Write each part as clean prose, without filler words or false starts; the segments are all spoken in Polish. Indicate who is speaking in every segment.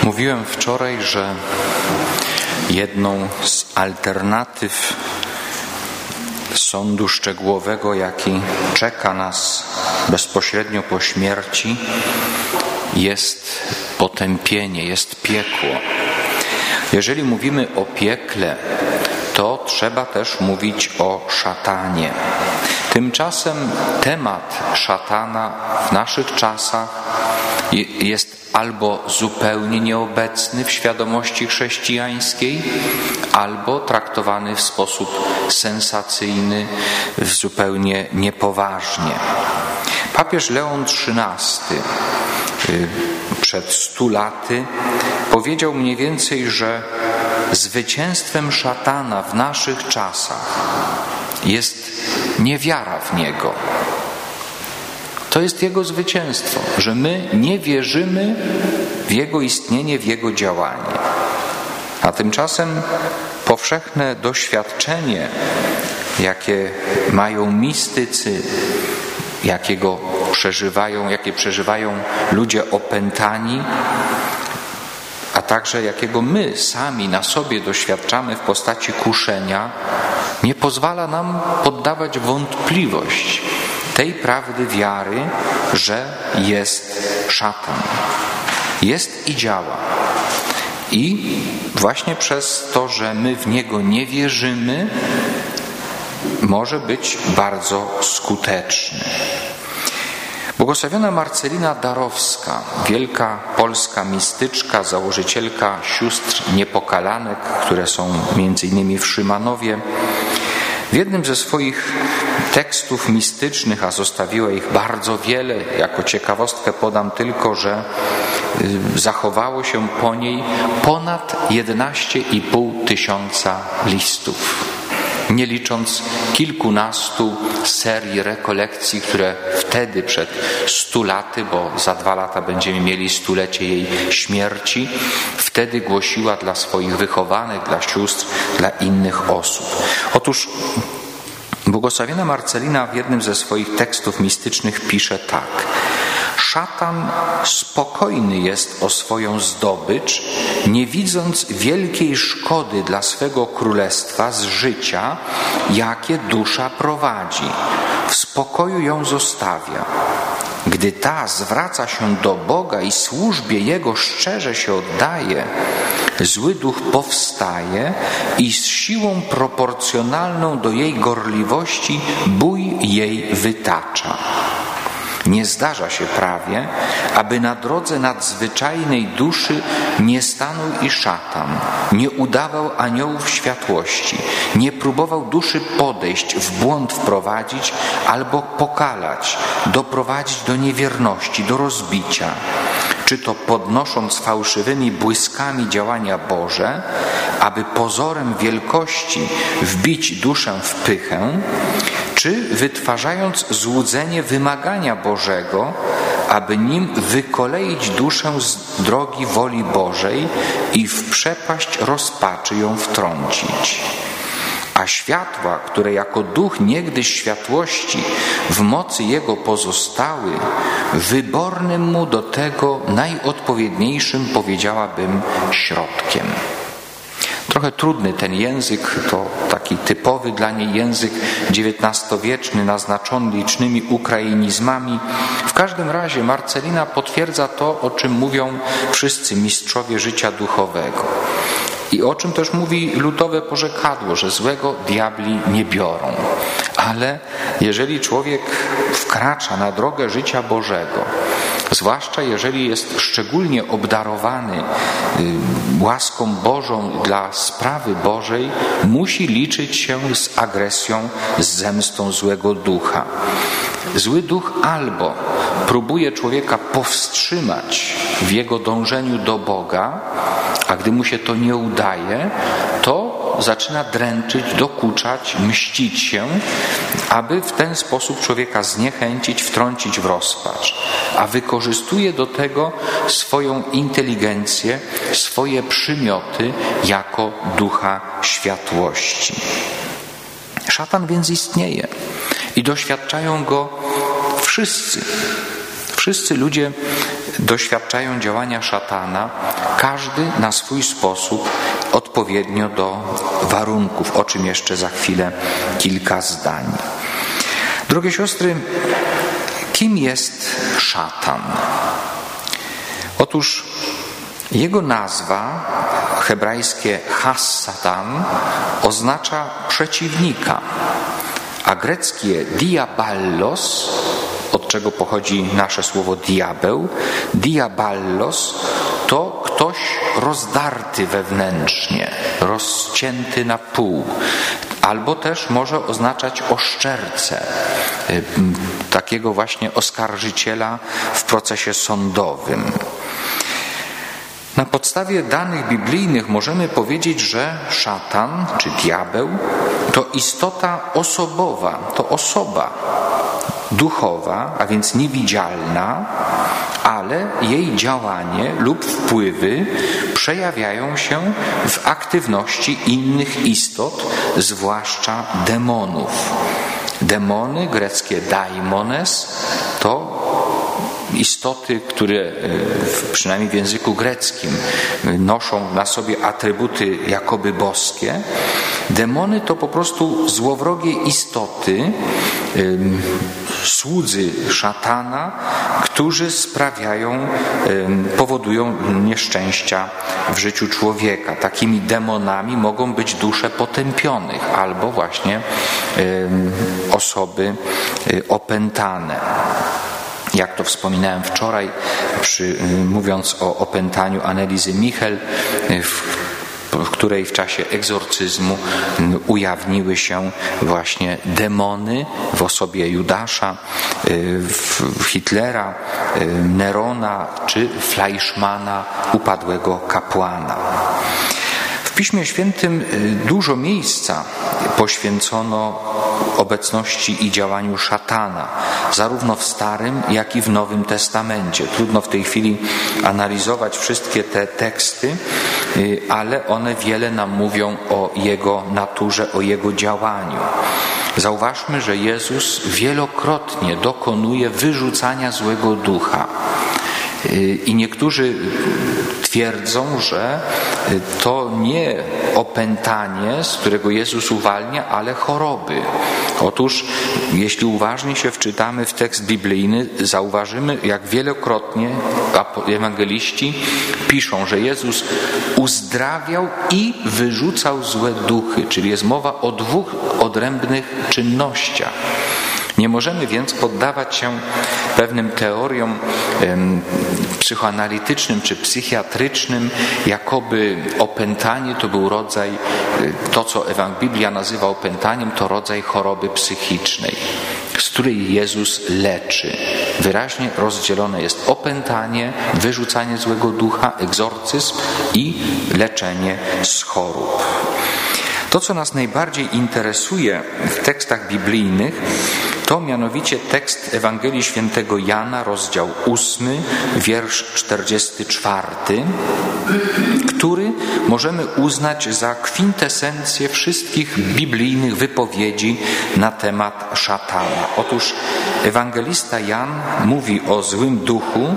Speaker 1: Mówiłem wczoraj, że jedną z alternatyw sądu szczegółowego, jaki czeka nas bezpośrednio po śmierci, jest potępienie, jest piekło. Jeżeli mówimy o piekle, to trzeba też mówić o szatanie. Tymczasem temat szatana w naszych czasach jest albo zupełnie nieobecny w świadomości chrześcijańskiej, albo traktowany w sposób sensacyjny, zupełnie niepoważnie. Papież Leon XIII przed 100 laty powiedział mniej więcej, że zwycięstwem szatana w naszych czasach jest niewiara w niego. To jest jego zwycięstwo, że my nie wierzymy w jego istnienie, w jego działanie. A tymczasem powszechne doświadczenie, jakie mają mistycy, jakie przeżywają ludzie opętani, a także jakiego my sami na sobie doświadczamy w postaci kuszenia, nie pozwala nam poddawać wątpliwość tej prawdy wiary, że jest szatan. Jest i działa. I właśnie przez to, że my w niego nie wierzymy, może być bardzo skuteczny. Błogosławiona Marcelina Darowska, wielka polska mistyczka, założycielka sióstr niepokalanek, które są m.in. w Szymanowie, w jednym ze swoich tekstów mistycznych, a zostawiła ich bardzo wiele, jako ciekawostkę podam tylko, że zachowało się po niej ponad 11,5 tysiąca listów. Nie licząc kilkunastu serii rekolekcji, które wtedy przed 100 laty, bo za 2 lata będziemy mieli 100-lecie jej śmierci, wtedy głosiła dla swoich wychowanych, dla sióstr, dla innych osób. Otóż błogosławiona Marcelina w jednym ze swoich tekstów mistycznych pisze tak: szatan spokojny jest o swoją zdobycz, nie widząc wielkiej szkody dla swego królestwa z życia, jakie dusza prowadzi. W spokoju ją zostawia. Gdy ta zwraca się do Boga i służbie Jego szczerze się oddaje, zły duch powstaje i z siłą proporcjonalną do jej gorliwości bój jej wytacza. Nie zdarza się prawie, aby na drodze nadzwyczajnej duszy nie stanął i szatan, nie udawał aniołów światłości, nie próbował duszy podejść, w błąd wprowadzić albo pokalać, doprowadzić do niewierności, do rozbicia. Czy to podnosząc fałszywymi błyskami działania Boże, aby pozorem wielkości wbić duszę w pychę, czy wytwarzając złudzenie wymagania Bożego, aby nim wykoleić duszę z drogi woli Bożej i w przepaść rozpaczy ją wtrącić. A światła, które jako duch niegdyś światłości w mocy Jego pozostały, wybornym mu do tego najodpowiedniejszym, powiedziałabym, środkiem. Trochę trudny ten język, to taki typowy dla niej język XIX-wieczny, naznaczony licznymi ukrainizmami. W każdym razie Marcelina potwierdza to, o czym mówią wszyscy mistrzowie życia duchowego. I o czym też mówi ludowe porzekadło, że złego diabli nie biorą. Ale jeżeli człowiek wkracza na drogę życia Bożego, zwłaszcza jeżeli jest szczególnie obdarowany łaską Bożą dla sprawy Bożej, musi liczyć się z agresją, z zemstą złego ducha. Zły duch albo próbuje człowieka powstrzymać w jego dążeniu do Boga, a gdy mu się to nie udaje, to zaczyna dręczyć, dokuczać, mścić się, aby w ten sposób człowieka zniechęcić, wtrącić w rozpacz. A wykorzystuje do tego swoją inteligencję, swoje przymioty jako ducha światłości. Szatan więc istnieje i doświadczają go wszyscy. Wszyscy ludzie doświadczają działania szatana każdy na swój sposób, odpowiednio do warunków, o czym jeszcze za chwilę kilka zdań. Drogie siostry, kim jest szatan? Otóż jego nazwa, hebrajskie has-satan, oznacza przeciwnika, a greckie diaballos, od czego pochodzi nasze słowo diabeł, diaballos to ktoś rozdarty wewnętrznie, rozcięty na pół, albo też może oznaczać oszczercę, takiego właśnie oskarżyciela w procesie sądowym. Na podstawie danych biblijnych możemy powiedzieć, że szatan czy diabeł to istota osobowa, to osoba duchowa, a więc niewidzialna, ale jej działanie lub wpływy przejawiają się w aktywności innych istot, zwłaszcza demonów. Demony, greckie daimones, to istoty, które przynajmniej w języku greckim noszą na sobie atrybuty jakoby boskie. Demony to po prostu złowrogie istoty, słudzy szatana, którzy powodują nieszczęścia w życiu człowieka. Takimi demonami mogą być dusze potępionych albo właśnie osoby opętane. Jak to wspominałem wczoraj, mówiąc o opętaniu Annelizy Michel, w której w czasie egzorcyzmu ujawniły się właśnie demony w osobie Judasza, Hitlera, Nerona czy Fleischmana, upadłego kapłana. W Piśmie Świętym dużo miejsca poświęcono obecności i działaniu szatana, zarówno w Starym, jak i w Nowym Testamencie. Trudno w tej chwili analizować wszystkie te teksty, ale one wiele nam mówią o jego naturze, o jego działaniu. Zauważmy, że Jezus wielokrotnie dokonuje wyrzucania złego ducha. I niektórzy twierdzą, że to nie opętanie, z którego Jezus uwalnia, ale choroby. Otóż, jeśli uważnie się wczytamy w tekst biblijny, zauważymy, jak wielokrotnie ewangeliści piszą, że Jezus uzdrawiał i wyrzucał złe duchy, czyli jest mowa o dwóch odrębnych czynnościach. Nie możemy więc poddawać się pewnym teoriom psychoanalitycznym czy psychiatrycznym, jakoby opętanie to był rodzaj, to co Biblia nazywa opętaniem, to rodzaj choroby psychicznej, z której Jezus leczy. Wyraźnie rozdzielone jest opętanie, wyrzucanie złego ducha, egzorcyzm i leczenie z chorób. To, co nas najbardziej interesuje w tekstach biblijnych, to mianowicie tekst Ewangelii Świętego Jana, rozdział 8, wiersz 44, który możemy uznać za kwintesencję wszystkich biblijnych wypowiedzi na temat szatana. Otóż ewangelista Jan mówi o złym duchu,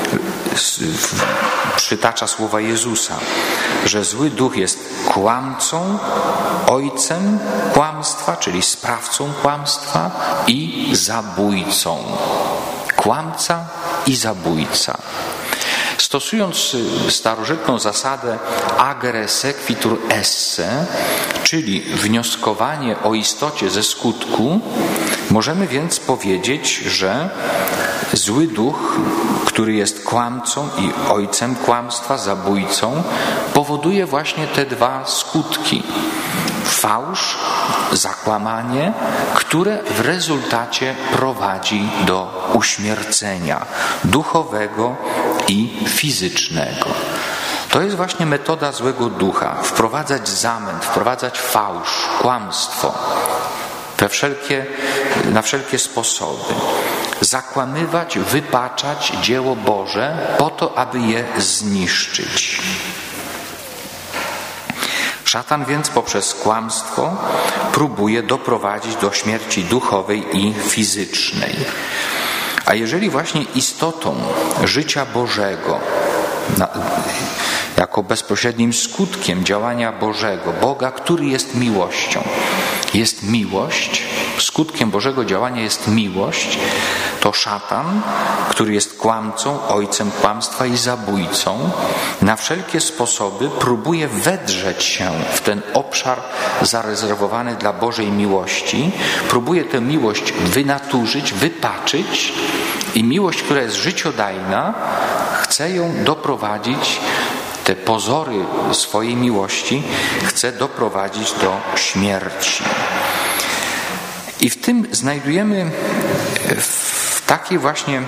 Speaker 1: przytacza słowa Jezusa, że zły duch jest kłamcą, ojcem kłamstwa, czyli sprawcą kłamstwa i zabójcą. Kłamca i zabójca. Stosując starożytną zasadę agere sequitur esse, czyli wnioskowanie o istocie ze skutku, możemy więc powiedzieć, że zły duch, który jest kłamcą i ojcem kłamstwa, zabójcą, powoduje właśnie te dwa skutki. Fałsz, zakłamanie, które w rezultacie prowadzi do uśmiercenia duchowego i fizycznego. To jest właśnie metoda złego ducha. Wprowadzać zamęt, wprowadzać fałsz, kłamstwo na wszelkie sposoby. Zakłamywać, wypaczać dzieło Boże po to, aby je zniszczyć. Szatan więc poprzez kłamstwo próbuje doprowadzić do śmierci duchowej i fizycznej. A jeżeli właśnie istotą życia Bożego, jako bezpośrednim skutkiem działania Bożego, Boga, który jest miłością. Jest miłość, skutkiem Bożego działania jest miłość, to szatan, który jest kłamcą, ojcem kłamstwa i zabójcą, na wszelkie sposoby próbuje wedrzeć się w ten obszar zarezerwowany dla Bożej miłości, próbuje tę miłość wynaturzyć, wypaczyć i miłość, która jest życiodajna, chce ją doprowadzić, te pozory swojej miłości chce doprowadzić do śmierci. I w tym znajdujemy, w takiej właśnie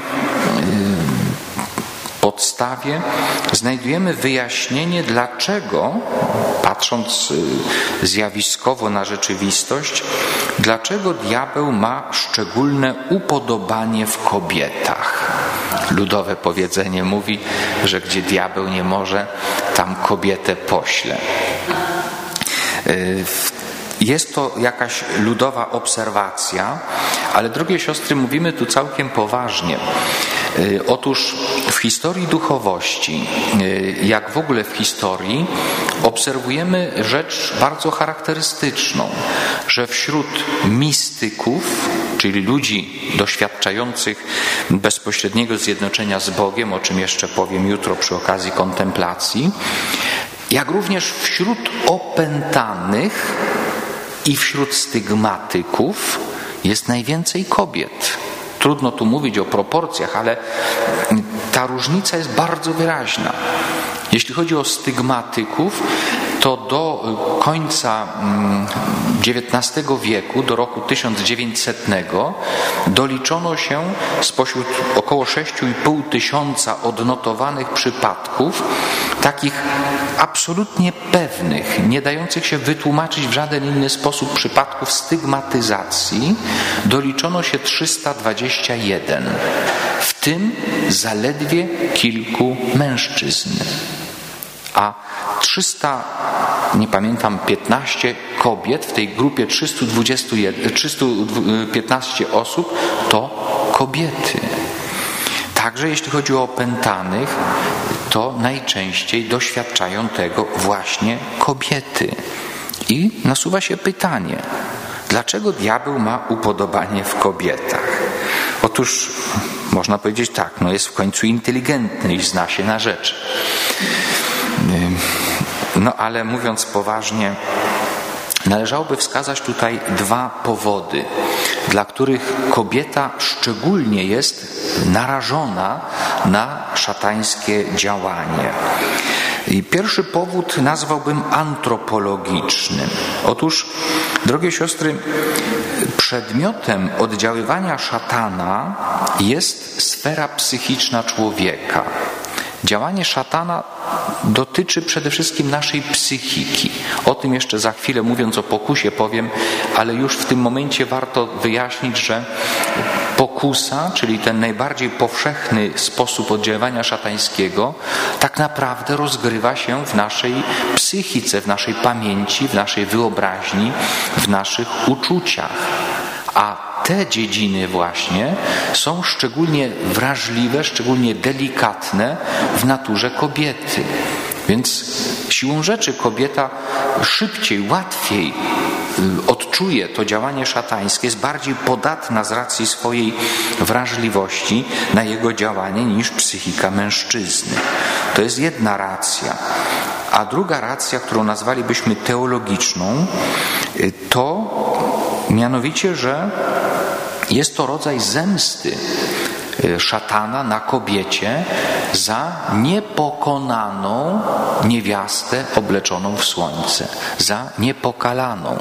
Speaker 1: podstawie znajdujemy wyjaśnienie, dlaczego, patrząc zjawiskowo na rzeczywistość, dlaczego diabeł ma szczególne upodobanie w kobietach. Ludowe powiedzenie mówi, że gdzie diabeł nie może, tam kobietę pośle. Jest to jakaś ludowa obserwacja, ale drogie siostry, mówimy tu całkiem poważnie. Otóż w historii duchowości, jak w ogóle w historii, obserwujemy rzecz bardzo charakterystyczną, że wśród mistyków, czyli ludzi doświadczających bezpośredniego zjednoczenia z Bogiem, o czym jeszcze powiem jutro przy okazji kontemplacji, jak również wśród opętanych i wśród stygmatyków jest najwięcej kobiet. Trudno tu mówić o proporcjach, ale ta różnica jest bardzo wyraźna. Jeśli chodzi o stygmatyków, to do końca XIX wieku, do roku 1900, doliczono się spośród około 6,5 tysiąca odnotowanych przypadków, takich absolutnie pewnych, nie dających się wytłumaczyć w żaden inny sposób przypadków stygmatyzacji, doliczono się 321, w tym zaledwie kilku mężczyzn. A 315 kobiet w tej grupie 315 osób to kobiety. Także jeśli chodzi o opętanych, to najczęściej doświadczają tego właśnie kobiety. I nasuwa się pytanie, dlaczego diabeł ma upodobanie w kobietach? Otóż można powiedzieć tak, jest w końcu inteligentny i zna się na rzeczy. Ale mówiąc poważnie, należałoby wskazać tutaj dwa powody, dla których kobieta szczególnie jest narażona na szatańskie działanie. I pierwszy powód nazwałbym antropologicznym. Otóż, drogie siostry, przedmiotem oddziaływania szatana jest sfera psychiczna człowieka. Działanie szatana dotyczy przede wszystkim naszej psychiki. O tym jeszcze za chwilę, mówiąc o pokusie, powiem, ale już w tym momencie warto wyjaśnić, że pokusa, czyli ten najbardziej powszechny sposób oddziaływania szatańskiego, tak naprawdę rozgrywa się w naszej psychice, w naszej pamięci, w naszej wyobraźni, w naszych uczuciach. A te dziedziny właśnie są szczególnie wrażliwe, szczególnie delikatne w naturze kobiety. Więc siłą rzeczy kobieta szybciej, łatwiej odczuje to działanie szatańskie, jest bardziej podatna z racji swojej wrażliwości na jego działanie niż psychika mężczyzny. To jest jedna racja. A druga racja, którą nazwalibyśmy teologiczną, to mianowicie, że jest to rodzaj zemsty szatana na kobiecie za niepokonaną niewiastę obleczoną w słońce, za niepokalaną.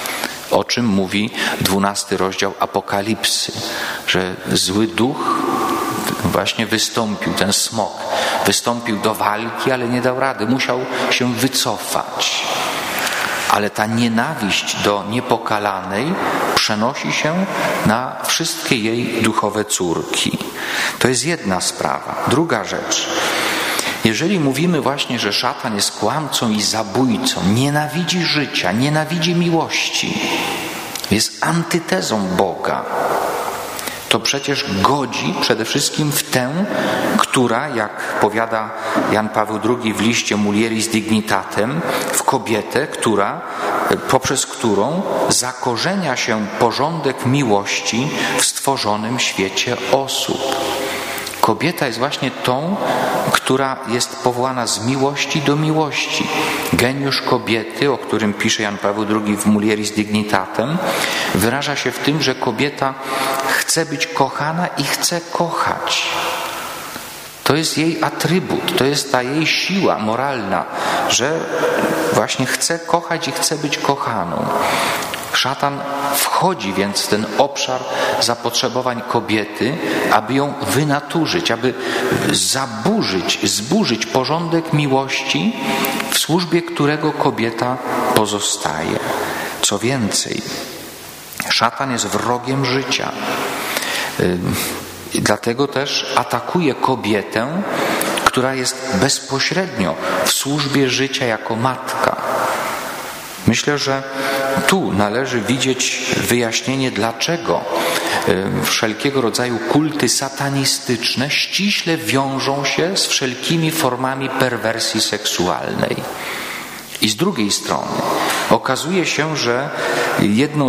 Speaker 1: O czym mówi 12 rozdział Apokalipsy, że zły duch właśnie wystąpił, ten smok, wystąpił do walki, ale nie dał rady, musiał się wycofać. Ale ta nienawiść do niepokalanej przenosi się na wszystkie jej duchowe córki. To jest jedna sprawa. Druga rzecz. Jeżeli mówimy właśnie, że szatan jest kłamcą i zabójcą, nienawidzi życia, nienawidzi miłości, jest antytezą Boga, to przecież godzi przede wszystkim w tę, która, jak powiada Jan Paweł II w liście Mulieris Dignitatem, w kobietę, poprzez którą zakorzenia się porządek miłości w stworzonym świecie osób. Kobieta jest właśnie tą, która jest powołana z miłości do miłości. Geniusz kobiety, o którym pisze Jan Paweł II w Mulieris Dignitatem, wyraża się w tym, że kobieta chce być kochana i chce kochać. To jest jej atrybut, to jest ta jej siła moralna, że właśnie chce kochać i chce być kochaną. Szatan wchodzi więc w ten obszar zapotrzebowań kobiety, aby ją wynaturzyć, aby zburzyć porządek miłości, w służbie którego kobieta pozostaje. Co więcej, szatan jest wrogiem życia. Dlatego też atakuje kobietę, która jest bezpośrednio w służbie życia jako matka. Myślę, że tu należy widzieć wyjaśnienie, dlaczego wszelkiego rodzaju kulty satanistyczne ściśle wiążą się z wszelkimi formami perwersji seksualnej. I z drugiej strony okazuje się, że jednym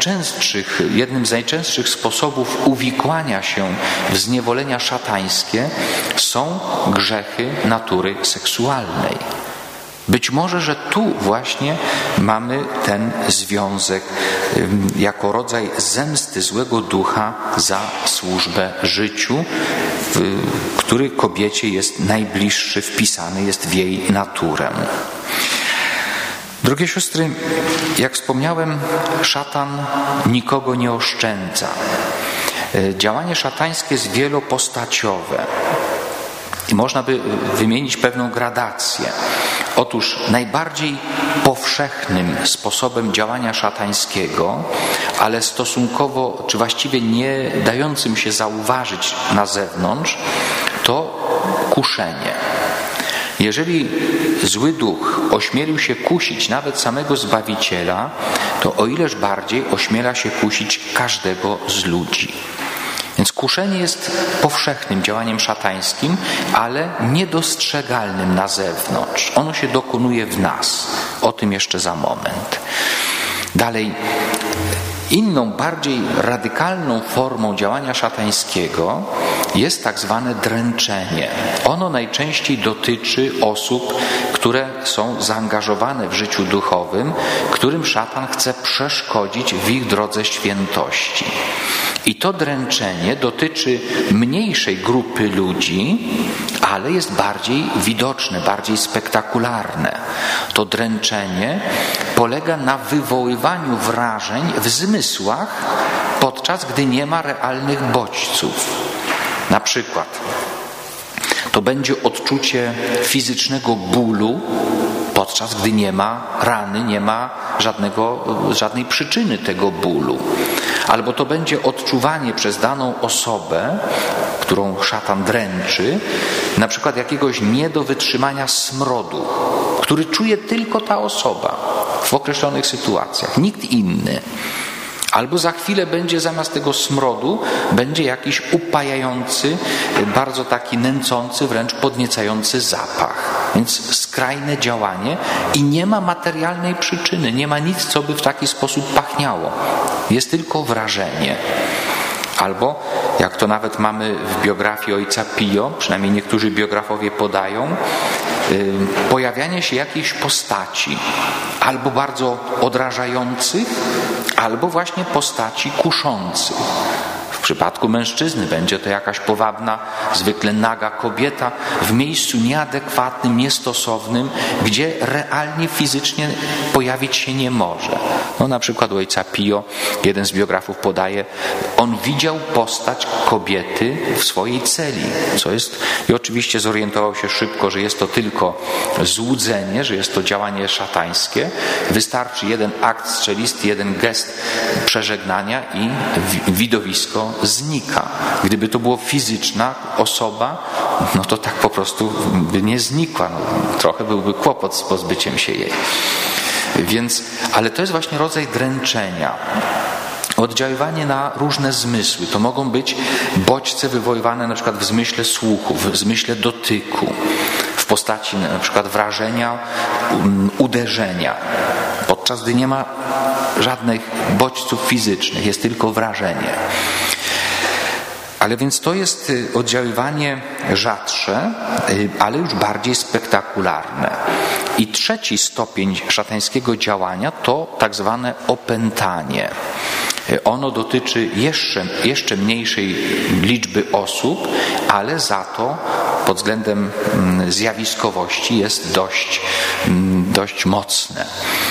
Speaker 1: z najczęstszych sposobów uwikłania się w zniewolenia szatańskie są grzechy natury seksualnej. Być może, że tu właśnie mamy ten związek jako rodzaj zemsty złego ducha za służbę życiu, który kobiecie jest najbliższy, wpisany jest w jej naturę. Drogie siostry, jak wspomniałem, szatan nikogo nie oszczędza. Działanie szatańskie jest wielopostaciowe. I można by wymienić pewną gradację. Otóż najbardziej powszechnym sposobem działania szatańskiego, ale stosunkowo, czy właściwie nie dającym się zauważyć na zewnątrz, to kuszenie. Jeżeli zły duch ośmielił się kusić nawet samego Zbawiciela, to o ileż bardziej ośmiela się kusić każdego z ludzi. Więc kuszenie jest powszechnym działaniem szatańskim, ale niedostrzegalnym na zewnątrz. Ono się dokonuje w nas. O tym jeszcze za moment. Dalej, inną, bardziej radykalną formą działania szatańskiego jest tak zwane dręczenie. Ono najczęściej dotyczy osób, które są zaangażowane w życiu duchowym, którym szatan chce przeszkodzić w ich drodze świętości. I to dręczenie dotyczy mniejszej grupy ludzi, ale jest bardziej widoczne, bardziej spektakularne. To dręczenie polega na wywoływaniu wrażeń w zmysłach, podczas gdy nie ma realnych bodźców. Na przykład to będzie odczucie fizycznego bólu, podczas gdy nie ma rany, nie ma żadnej przyczyny tego bólu. Albo to będzie odczuwanie przez daną osobę, którą szatan dręczy, na przykład jakiegoś nie do wytrzymania smrodu, który czuje tylko ta osoba w określonych sytuacjach, nikt inny. Albo za chwilę będzie zamiast tego smrodu będzie jakiś upajający, bardzo taki nęcący, wręcz podniecający zapach. Więc skrajne działanie i nie ma materialnej przyczyny, nie ma nic, co by w taki sposób pachniało. Jest tylko wrażenie. Albo, jak to nawet mamy w biografii ojca Pio, przynajmniej niektórzy biografowie podają, pojawianie się jakiejś postaci, albo bardzo odrażających, albo właśnie postaci kuszących. W przypadku mężczyzny będzie to jakaś powabna, zwykle naga kobieta w miejscu nieadekwatnym, niestosownym, gdzie realnie, fizycznie pojawić się nie może. No, na przykład u ojca Pio, jeden z biografów podaje, on widział postać kobiety w swojej celi, co jest, i oczywiście zorientował się szybko, że jest to tylko złudzenie, że jest to działanie szatańskie. Wystarczy jeden akt strzelisty, jeden gest przeżegnania i widowisko znika. Gdyby to była fizyczna osoba, no to tak po prostu by nie znikła. No, trochę byłby kłopot z pozbyciem się jej. Więc, ale to jest właśnie rodzaj dręczenia. oddziaływanie na różne zmysły. To mogą być bodźce wywoływane na przykład w zmyśle słuchu, w zmyśle dotyku, w postaci na przykład wrażenia, uderzenia, podczas gdy nie ma żadnych bodźców fizycznych, jest tylko wrażenie. Ale więc to jest oddziaływanie rzadsze, ale już bardziej spektakularne. I trzeci stopień szatańskiego działania to tak zwane opętanie. Ono dotyczy jeszcze mniejszej liczby osób, ale za to pod względem zjawiskowości jest dość mocne.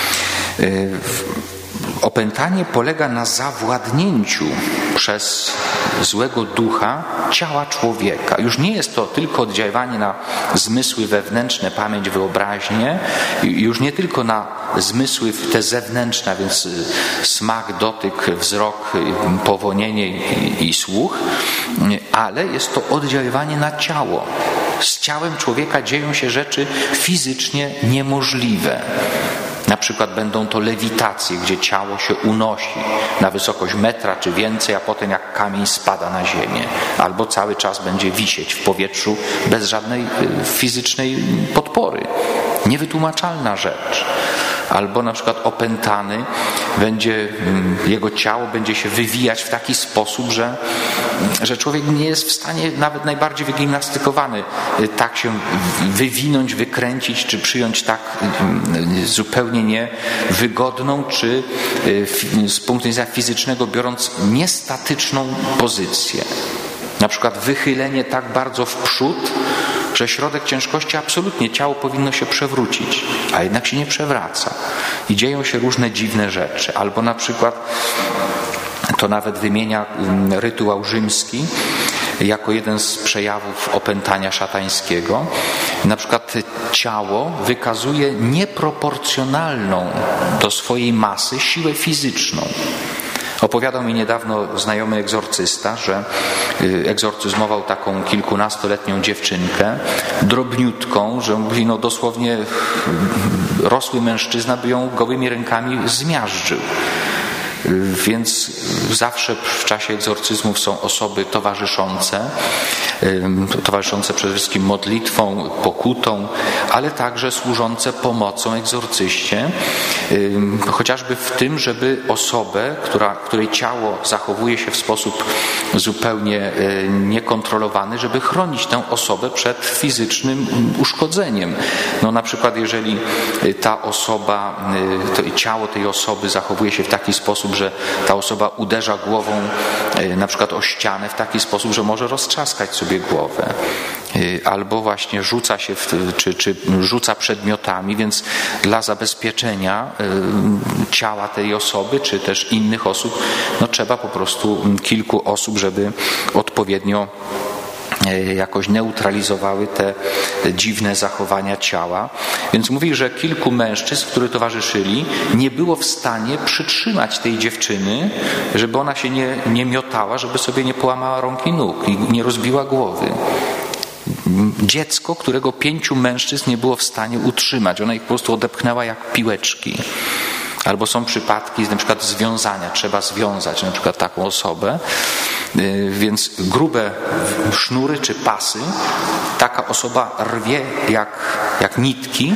Speaker 1: Opętanie polega na zawładnięciu przez złego ducha ciała człowieka. Już nie jest to tylko oddziaływanie na zmysły wewnętrzne, pamięć, wyobraźnię, już nie tylko na zmysły te zewnętrzne, a więc smak, dotyk, wzrok, powonienie i słuch, ale jest to oddziaływanie na ciało. Z ciałem człowieka dzieją się rzeczy fizycznie niemożliwe. Na przykład będą to lewitacje, gdzie ciało się unosi na wysokość metra czy więcej, a potem jak kamień spada na ziemię. Albo cały czas będzie wisieć w powietrzu bez żadnej fizycznej podpory. Niewytłumaczalna rzecz. Albo na przykład opętany jego ciało będzie się wywijać w taki sposób, że człowiek nie jest w stanie, nawet najbardziej wygimnastykowany, tak się wywinąć, wykręcić, czy przyjąć tak zupełnie niewygodną, czy z punktu widzenia fizycznego biorąc niestatyczną pozycję. Na przykład wychylenie tak bardzo w przód, że środek ciężkości absolutnie, ciało powinno się przewrócić, a jednak się nie przewraca. I dzieją się różne dziwne rzeczy. Albo na przykład, to nawet wymienia rytuał rzymski jako jeden z przejawów opętania szatańskiego. Na przykład ciało wykazuje nieproporcjonalną do swojej masy siłę fizyczną. Opowiadał mi niedawno znajomy egzorcysta, że egzorcyzmował taką kilkunastoletnią dziewczynkę, drobniutką, że mówi, dosłownie rosły mężczyzna by ją gołymi rękami zmiażdżył. Więc zawsze w czasie egzorcyzmów są osoby towarzyszące przede wszystkim modlitwą, pokutą, ale także służące pomocą egzorcyście, chociażby w tym, żeby osobę, której ciało zachowuje się w sposób zupełnie niekontrolowany, żeby chronić tę osobę przed fizycznym uszkodzeniem. Na przykład jeżeli ta osoba, ciało tej osoby zachowuje się w taki sposób, że ta osoba uderza głową na przykład o ścianę w taki sposób, że może roztrzaskać sobie głowę. Albo właśnie rzuca się czy rzuca przedmiotami, więc dla zabezpieczenia ciała tej osoby, czy też innych osób, trzeba po prostu kilku osób, żeby odpowiednio jakoś neutralizowały te dziwne zachowania ciała. Więc mówi, że kilku mężczyzn, którzy towarzyszyli, nie było w stanie przytrzymać tej dziewczyny, żeby ona się nie miotała, żeby sobie nie połamała rąk i nóg i nie rozbiła głowy. Dziecko, którego 5 mężczyzn nie było w stanie utrzymać. Ona ich po prostu odepchnęła jak piłeczki. Albo są przypadki na przykład związania, trzeba związać na przykład taką osobę, więc grube sznury czy pasy taka osoba rwie jak nitki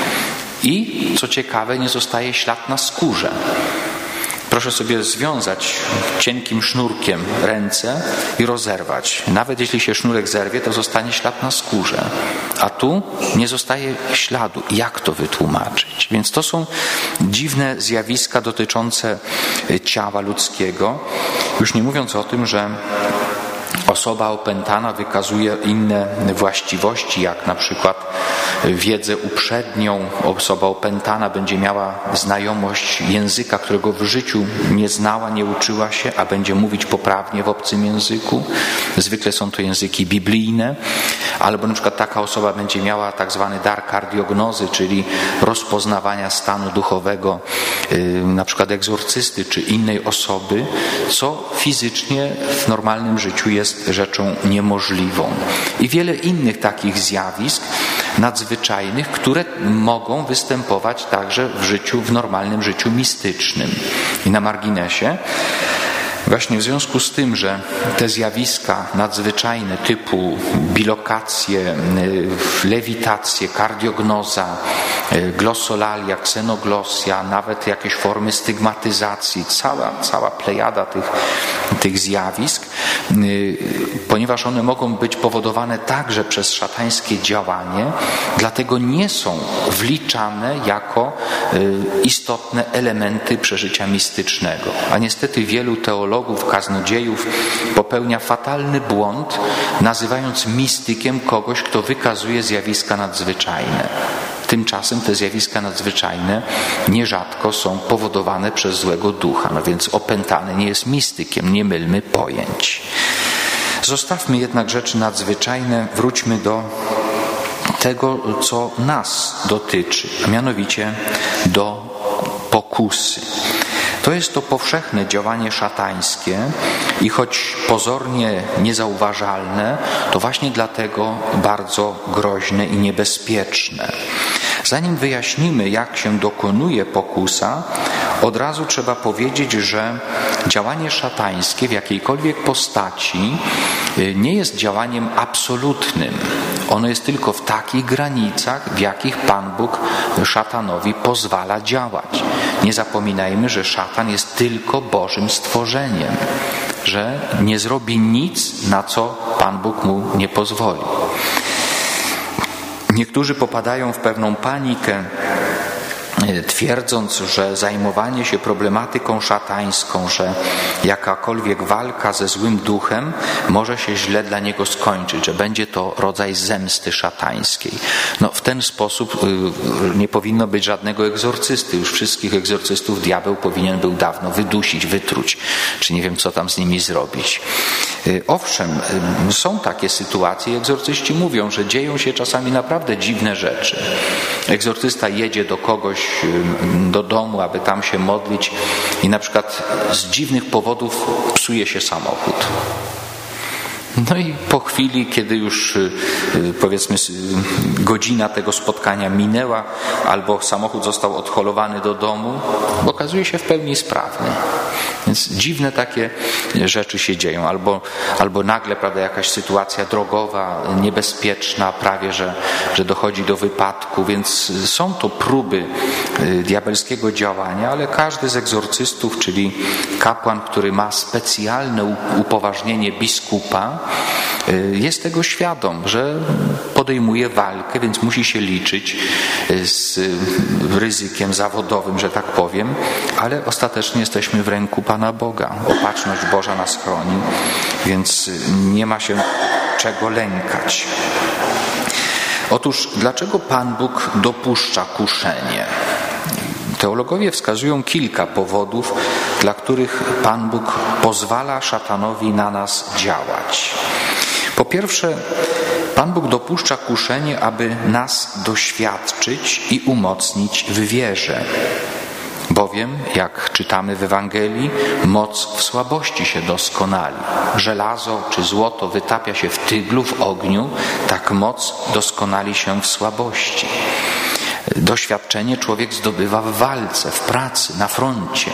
Speaker 1: i co ciekawe nie zostaje ślad na skórze. Proszę sobie związać cienkim sznurkiem ręce i rozerwać. Nawet jeśli się sznurek zerwie, to zostanie ślad na skórze. A tu nie zostaje śladu. Jak to wytłumaczyć? Więc to są dziwne zjawiska dotyczące ciała ludzkiego. Już nie mówiąc o tym, że osoba opętana wykazuje inne właściwości, jak na przykład wiedzę uprzednią. Osoba opętana będzie miała znajomość języka, którego w życiu nie znała, nie uczyła się, a będzie mówić poprawnie w obcym języku. Zwykle są to języki biblijne. Albo na przykład taka osoba będzie miała tak zwany dar kardiognozy, czyli rozpoznawania stanu duchowego na przykład egzorcysty czy innej osoby, co fizycznie w normalnym życiu jest rzeczą niemożliwą. I wiele innych takich zjawisk, nadzwyczajnych, które mogą występować także w normalnym życiu mistycznym. I na marginesie, właśnie w związku z tym, że te zjawiska nadzwyczajne typu bilokacje, lewitacje, kardiognoza, glosolalia, ksenoglosja, nawet jakieś formy stygmatyzacji, cała plejada tych zjawisk, ponieważ one mogą być powodowane także przez szatańskie działanie, dlatego nie są wliczane jako istotne elementy przeżycia mistycznego. A niestety wielu teologów, kaznodziejów popełnia fatalny błąd, nazywając mistykiem kogoś, kto wykazuje zjawiska nadzwyczajne. Tymczasem te zjawiska nadzwyczajne nierzadko są powodowane przez złego ducha, no więc opętany nie jest mistykiem, nie mylmy pojęć. Zostawmy jednak rzeczy nadzwyczajne, wróćmy do tego, co nas dotyczy, a mianowicie do pokusy. To jest to powszechne działanie szatańskie i choć pozornie niezauważalne, to właśnie dlatego bardzo groźne i niebezpieczne. Zanim wyjaśnimy, jak się dokonuje pokusa, od razu trzeba powiedzieć, że działanie szatańskie w jakiejkolwiek postaci nie jest działaniem absolutnym. Ono jest tylko w takich granicach, w jakich Pan Bóg szatanowi pozwala działać. Nie zapominajmy, że szatan jest tylko Bożym stworzeniem, że nie zrobi nic, na co Pan Bóg mu nie pozwoli. Niektórzy popadają w pewną panikę, twierdząc, że zajmowanie się problematyką szatańską, że jakakolwiek walka ze złym duchem może się źle dla niego skończyć, że będzie to rodzaj zemsty szatańskiej. No, w ten sposób nie powinno być żadnego egzorcysty. Już wszystkich egzorcystów diabeł powinien był dawno wydusić, wytruć, czy nie wiem, co tam z nimi zrobić. Owszem, są takie sytuacje i egzorcyści mówią, że dzieją się czasami naprawdę dziwne rzeczy. Egzorcysta jedzie do kogoś, do domu, aby tam się modlić i na przykład z dziwnych powodów psuje się samochód. No i po chwili, kiedy już powiedzmy godzina tego spotkania minęła, albo samochód został odholowany do domu, okazuje się w pełni sprawny. Więc dziwne takie rzeczy się dzieją. Albo nagle, prawda, jakaś sytuacja drogowa, niebezpieczna, prawie, że dochodzi do wypadku. Więc są to próby diabelskiego działania, ale każdy z egzorcystów, czyli kapłan, który ma specjalne upoważnienie biskupa, jest tego świadom, że podejmuje walkę, więc musi się liczyć z ryzykiem zawodowym, że tak powiem, ale ostatecznie jesteśmy w ręku Pana Boga. Opatrzność Boża nas chroni, więc nie ma się czego lękać. Otóż dlaczego Pan Bóg dopuszcza kuszenie? Teologowie wskazują kilka powodów, dla których Pan Bóg pozwala szatanowi na nas działać. Po pierwsze, Pan Bóg dopuszcza kuszenie, aby nas doświadczyć i umocnić w wierze. Bowiem, jak czytamy w Ewangelii, moc w słabości się doskonali. Żelazo czy złoto wytapia się w tyglu, w ogniu, tak moc doskonali się w słabości. Doświadczenie człowiek zdobywa w walce, w pracy, na froncie.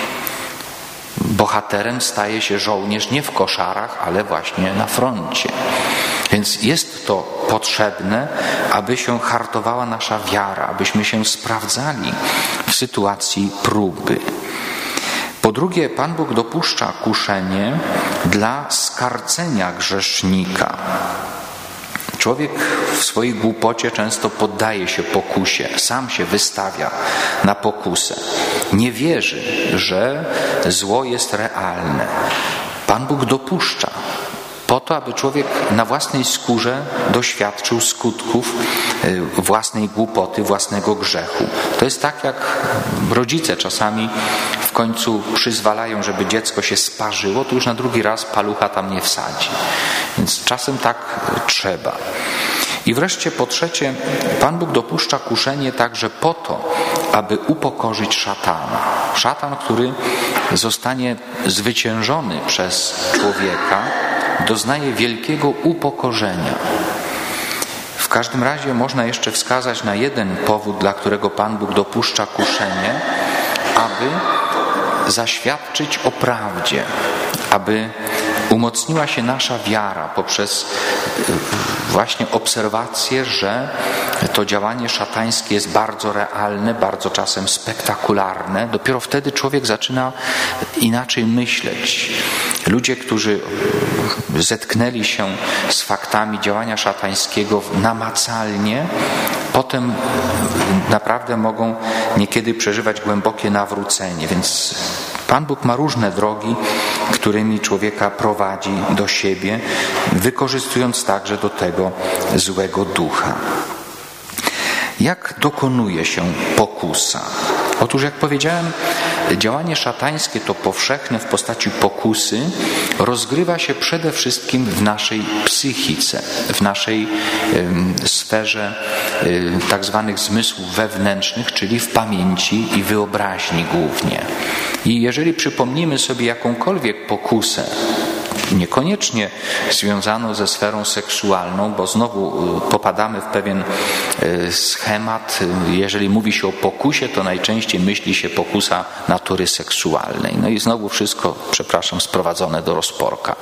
Speaker 1: Bohaterem staje się żołnierz nie w koszarach, ale właśnie na froncie. Więc jest to potrzebne, aby się hartowała nasza wiara, abyśmy się sprawdzali w sytuacji próby. Po drugie, Pan Bóg dopuszcza kuszenie dla skarcenia grzesznika. Człowiek w swojej głupocie często poddaje się pokusie, sam się wystawia na pokusę. Nie wierzy, że zło jest realne. Pan Bóg dopuszcza po to, aby człowiek na własnej skórze doświadczył skutków własnej głupoty, własnego grzechu. To jest tak, jak rodzice czasami w końcu przyzwalają, żeby dziecko się sparzyło, to już na drugi raz palucha tam nie wsadzi. Więc czasem tak trzeba. I wreszcie po trzecie, Pan Bóg dopuszcza kuszenie także po to, aby upokorzyć szatana. Szatan, który zostanie zwyciężony przez człowieka, doznaje wielkiego upokorzenia. W każdym razie można jeszcze wskazać na jeden powód, dla którego Pan Bóg dopuszcza kuszenie, aby zaświadczyć o prawdzie, aby umocniła się nasza wiara poprzez właśnie obserwację, że to działanie szatańskie jest bardzo realne, bardzo czasem spektakularne. Dopiero wtedy człowiek zaczyna inaczej myśleć. Ludzie, którzy zetknęli się z faktami działania szatańskiego namacalnie, potem naprawdę mogą niekiedy przeżywać głębokie nawrócenie. Więc Pan Bóg ma różne drogi, którymi człowieka prowadzi do siebie, wykorzystując także do tego złego ducha. Jak dokonuje się pokusa? Otóż, jak powiedziałem, działanie szatańskie, to powszechne w postaci pokusy, rozgrywa się przede wszystkim w naszej psychice, w naszej sferze tak zwanych zmysłów wewnętrznych, czyli w pamięci i wyobraźni głównie. I jeżeli przypomnimy sobie jakąkolwiek pokusę, niekoniecznie związaną ze sferą seksualną, bo znowu popadamy w pewien schemat. Jeżeli mówi się o pokusie, to najczęściej myśli się pokusa natury seksualnej. No i znowu wszystko, sprowadzone do rozporka.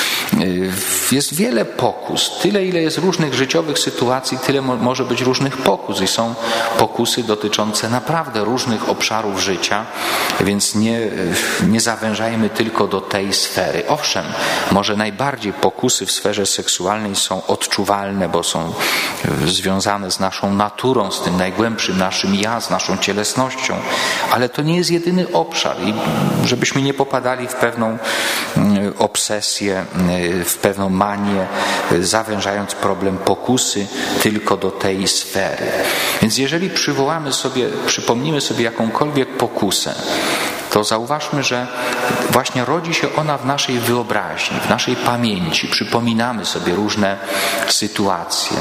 Speaker 1: Jest wiele pokus. Tyle, ile jest różnych życiowych sytuacji, tyle może być różnych pokus. I są pokusy dotyczące naprawdę różnych obszarów życia, więc nie zawężajmy tylko do tej sfery. Owszem, może najbardziej pokusy w sferze seksualnej są odczuwalne, bo są związane z naszą naturą, z tym najgłębszym naszym ja, z naszą cielesnością, ale to nie jest jedyny obszar i żebyśmy nie popadali w pewną obsesję, w pewną manię, zawężając problem pokusy tylko do tej sfery. Więc jeżeli przypomnimy sobie jakąkolwiek pokusę, to zauważmy, że właśnie rodzi się ona w naszej wyobraźni, w naszej pamięci. Przypominamy sobie różne sytuacje.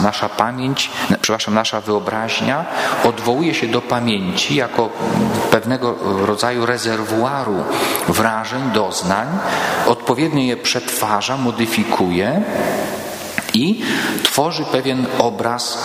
Speaker 1: Nasza wyobraźnia odwołuje się do pamięci jako pewnego rodzaju rezerwuaru wrażeń, doznań, odpowiednio je przetwarza, modyfikuje i tworzy pewien obraz,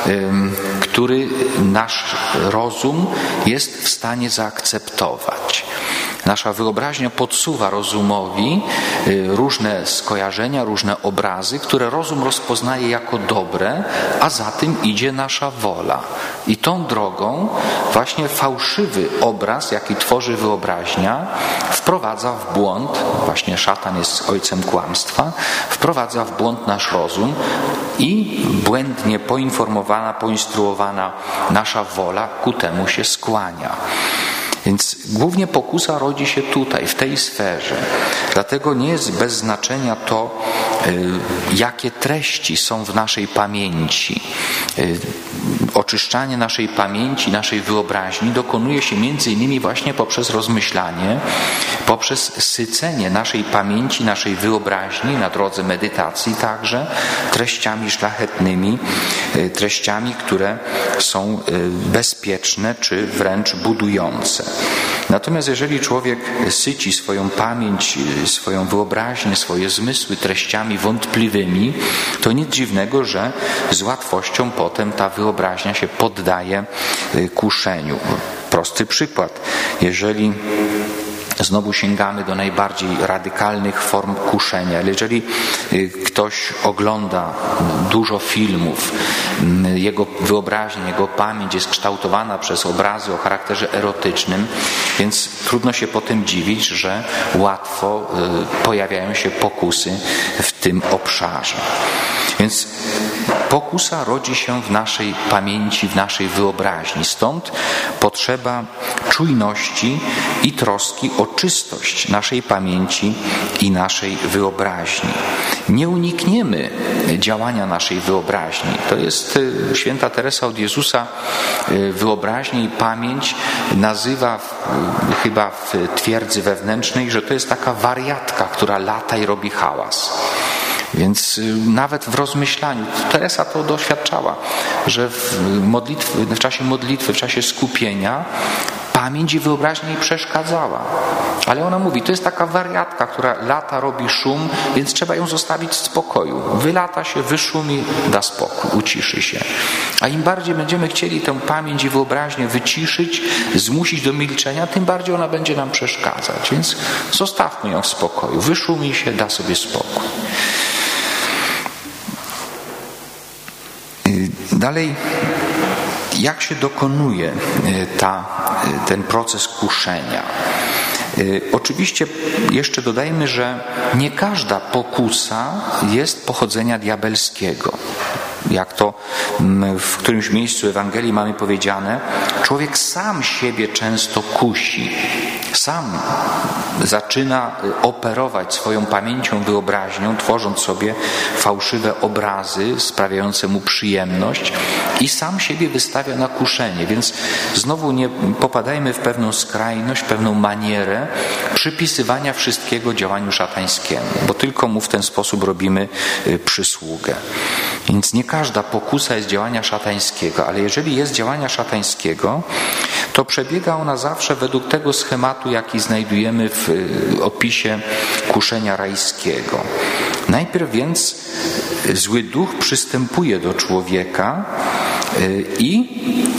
Speaker 1: który nasz rozum jest w stanie zaakceptować. Nasza wyobraźnia podsuwa rozumowi różne skojarzenia, różne obrazy, które rozum rozpoznaje jako dobre, a za tym idzie nasza wola. I tą drogą właśnie fałszywy obraz, jaki tworzy wyobraźnia, wprowadza w błąd, właśnie szatan jest ojcem kłamstwa, wprowadza w błąd nasz rozum i błędnie poinstruowana nasza wola ku temu się skłania. Więc głównie pokusa rodzi się tutaj, w tej sferze. Dlatego nie jest bez znaczenia to, jakie treści są w naszej pamięci. Oczyszczanie naszej pamięci, naszej wyobraźni dokonuje się między innymi właśnie poprzez rozmyślanie, poprzez sycenie naszej pamięci, naszej wyobraźni na drodze medytacji także treściami szlachetnymi, treściami, które są bezpieczne czy wręcz budujące. Natomiast jeżeli człowiek syci swoją pamięć, swoją wyobraźnię, swoje zmysły treściami wątpliwymi, to nic dziwnego, że z łatwością potem ta wyobraźnia się poddaje kuszeniu. Prosty przykład. Jeżeli znowu sięgamy do najbardziej radykalnych form kuszenia. Ale jeżeli ktoś ogląda dużo filmów, jego wyobraźnia, jego pamięć jest kształtowana przez obrazy o charakterze erotycznym, więc trudno się potem dziwić, że łatwo pojawiają się pokusy w tym obszarze. Więc pokusa rodzi się w naszej pamięci, w naszej wyobraźni. Stąd potrzeba czujności i troski o czystość naszej pamięci i naszej wyobraźni. Nie unikniemy działania naszej wyobraźni. To jest święta Teresa od Jezusa wyobraźnię i pamięć nazywa chyba w twierdzy wewnętrznej, że to jest taka wariatka, która lata i robi hałas. Więc nawet w rozmyślaniu, Teresa to doświadczała, że w czasie modlitwy, w czasie skupienia pamięć i wyobraźnia jej przeszkadzała. Ale ona mówi, to jest taka wariatka, która lata, robi szum, więc trzeba ją zostawić w spokoju. Wylata się, wyszumi, da spokój, uciszy się. A im bardziej będziemy chcieli tę pamięć i wyobraźnię wyciszyć, zmusić do milczenia, tym bardziej ona będzie nam przeszkadzać. Więc zostawmy ją w spokoju. Wyszumi się, da sobie spokój. Dalej, jak się dokonuje ten proces kuszenia? Oczywiście jeszcze dodajmy, że nie każda pokusa jest pochodzenia diabelskiego. Jak to w którymś miejscu Ewangelii mamy powiedziane, człowiek sam siebie często kusi. Sam zaczyna operować swoją pamięcią, wyobraźnią, tworząc sobie fałszywe obrazy sprawiające mu przyjemność i sam siebie wystawia na kuszenie. Więc znowu nie popadajmy w pewną skrajność, pewną manierę przypisywania wszystkiego działaniu szatańskiemu, bo tylko mu w ten sposób robimy przysługę. Więc nie każda pokusa jest działania szatańskiego, ale jeżeli jest działania szatańskiego, to przebiega ona zawsze według tego schematu, jaki znajdujemy w opisie kuszenia rajskiego. Najpierw więc zły duch przystępuje do człowieka i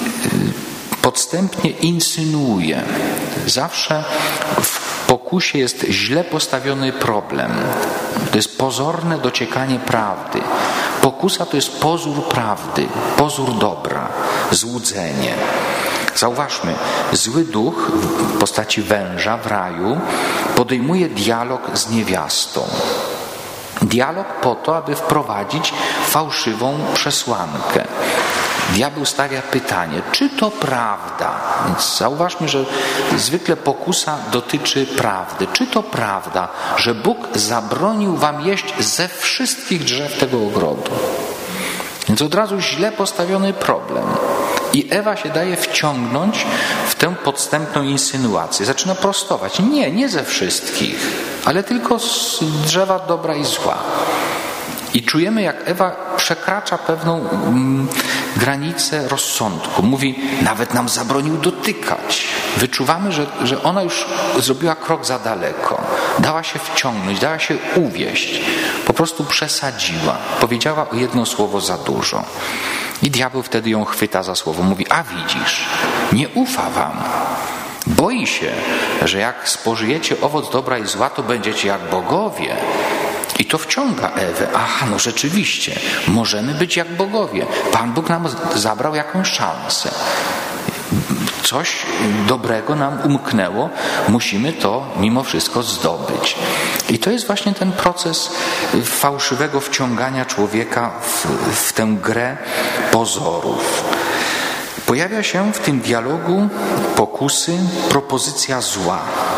Speaker 1: podstępnie insynuuje. Zawsze w pokusie jest źle postawiony problem. To jest pozorne dociekanie prawdy. Pokusa to jest pozór prawdy, pozór dobra, złudzenie. Zauważmy, zły duch w postaci węża w raju podejmuje dialog z niewiastą. Dialog po to, aby wprowadzić fałszywą przesłankę. Diabeł stawia pytanie, czy to prawda? Więc zauważmy, że zwykle pokusa dotyczy prawdy. Czy to prawda, że Bóg zabronił wam jeść ze wszystkich drzew tego ogrodu? Więc od razu źle postawiony problem. I Ewa się daje wciągnąć w tę podstępną insynuację. Zaczyna prostować. Nie ze wszystkich, ale tylko z drzewa dobra i zła. I czujemy, jak Ewa przekracza pewną granicę rozsądku. Mówi, nawet nam zabronił dotykać. Wyczuwamy, że ona już zrobiła krok za daleko. Dała się wciągnąć, dała się uwieść. Po prostu przesadziła. Powiedziała o jedno słowo za dużo. I diabeł wtedy ją chwyta za słowo. Mówi, a widzisz, nie ufa wam. Boi się, że jak spożyjecie owoc dobra i zła, to będziecie jak bogowie. I to wciąga Ewę. Aha, no rzeczywiście, możemy być jak bogowie. Pan Bóg nam zabrał jakąś szansę. Coś dobrego nam umknęło, musimy to mimo wszystko zdobyć. I to jest właśnie ten proces fałszywego wciągania człowieka w tę grę pozorów. Pojawia się w tym dialogu pokusy propozycja zła.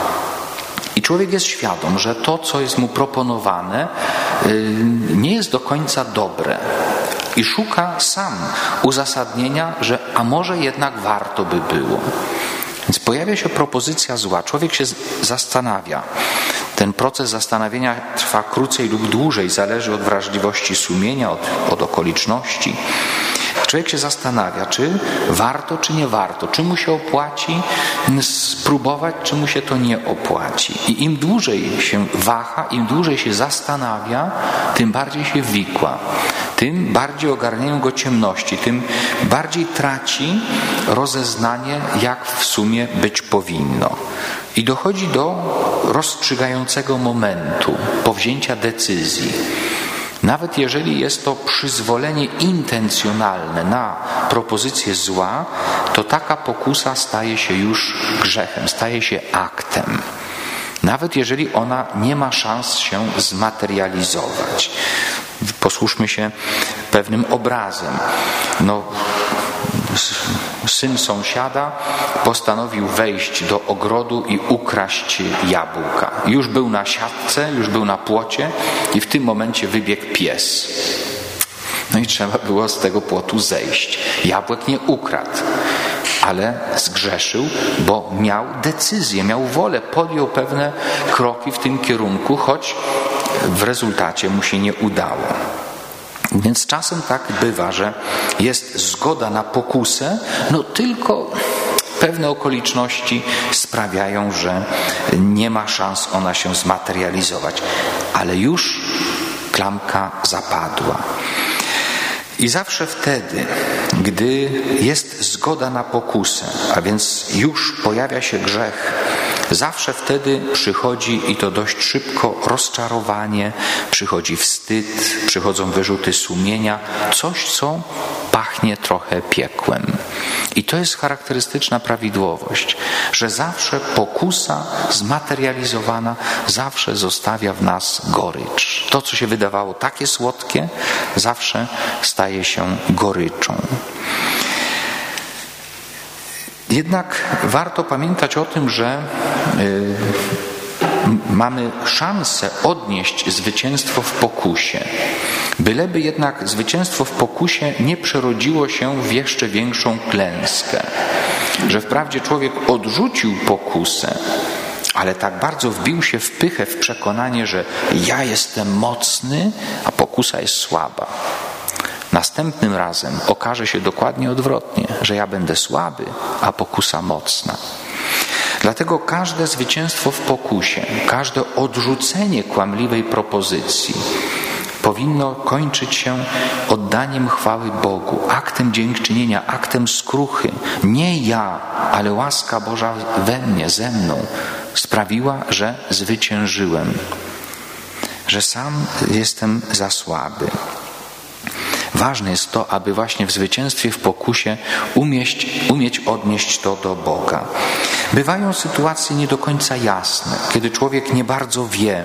Speaker 1: I człowiek jest świadom, że to, co jest mu proponowane, nie jest do końca dobre. I szuka sam uzasadnienia, że a może jednak warto by było. Więc pojawia się propozycja zła. Człowiek się zastanawia. Ten proces zastanawiania trwa krócej lub dłużej, zależy od wrażliwości sumienia, od okoliczności. Człowiek się zastanawia, czy warto, czy nie warto, czy mu się opłaci spróbować, czy mu się to nie opłaci. I im dłużej się waha, im dłużej się zastanawia, tym bardziej się wikła, tym bardziej ogarniają go ciemności, tym bardziej traci rozeznanie, jak w sumie być powinno. I dochodzi do rozstrzygającego momentu, powzięcia decyzji. Nawet jeżeli jest to przyzwolenie intencjonalne na propozycję zła, to taka pokusa staje się już grzechem, staje się aktem. Nawet jeżeli ona nie ma szans się zmaterializować. Posłuszmy się pewnym obrazem. Syn sąsiada postanowił wejść do ogrodu i ukraść jabłka. Już był na siatce, już był na płocie i w tym momencie wybiegł pies. No i trzeba było z tego płotu zejść. Jabłek nie ukradł, ale zgrzeszył, bo miał decyzję, miał wolę, podjął pewne kroki w tym kierunku, choć w rezultacie mu się nie udało. Więc czasem tak bywa, że jest zgoda na pokusę, tylko pewne okoliczności sprawiają, że nie ma szans ona się zmaterializować. Ale już klamka zapadła. I zawsze wtedy, gdy jest zgoda na pokusę, a więc już pojawia się grzech, zawsze wtedy przychodzi, i to dość szybko, rozczarowanie, przychodzi wstyd, przychodzą wyrzuty sumienia, coś, co pachnie trochę piekłem. I to jest charakterystyczna prawidłowość, że zawsze pokusa zmaterializowana zawsze zostawia w nas gorycz. To, co się wydawało takie słodkie, zawsze staje się goryczą. Jednak warto pamiętać o tym, że mamy szansę odnieść zwycięstwo w pokusie. Byleby jednak zwycięstwo w pokusie nie przerodziło się w jeszcze większą klęskę. Że wprawdzie człowiek odrzucił pokusę, ale tak bardzo wbił się w pychę, w przekonanie, że ja jestem mocny, a pokusa jest słaba. Następnym razem okaże się dokładnie odwrotnie, że ja będę słaby, a pokusa mocna. Dlatego każde zwycięstwo w pokusie, każde odrzucenie kłamliwej propozycji powinno kończyć się oddaniem chwały Bogu, aktem dziękczynienia, aktem skruchy. Nie ja, ale łaska Boża we mnie, ze mną sprawiła, że zwyciężyłem, że sam jestem za słaby. Ważne jest to, aby właśnie w zwycięstwie w pokusie umieć odnieść to do Boga. Bywają sytuacje nie do końca jasne, kiedy człowiek nie bardzo wie,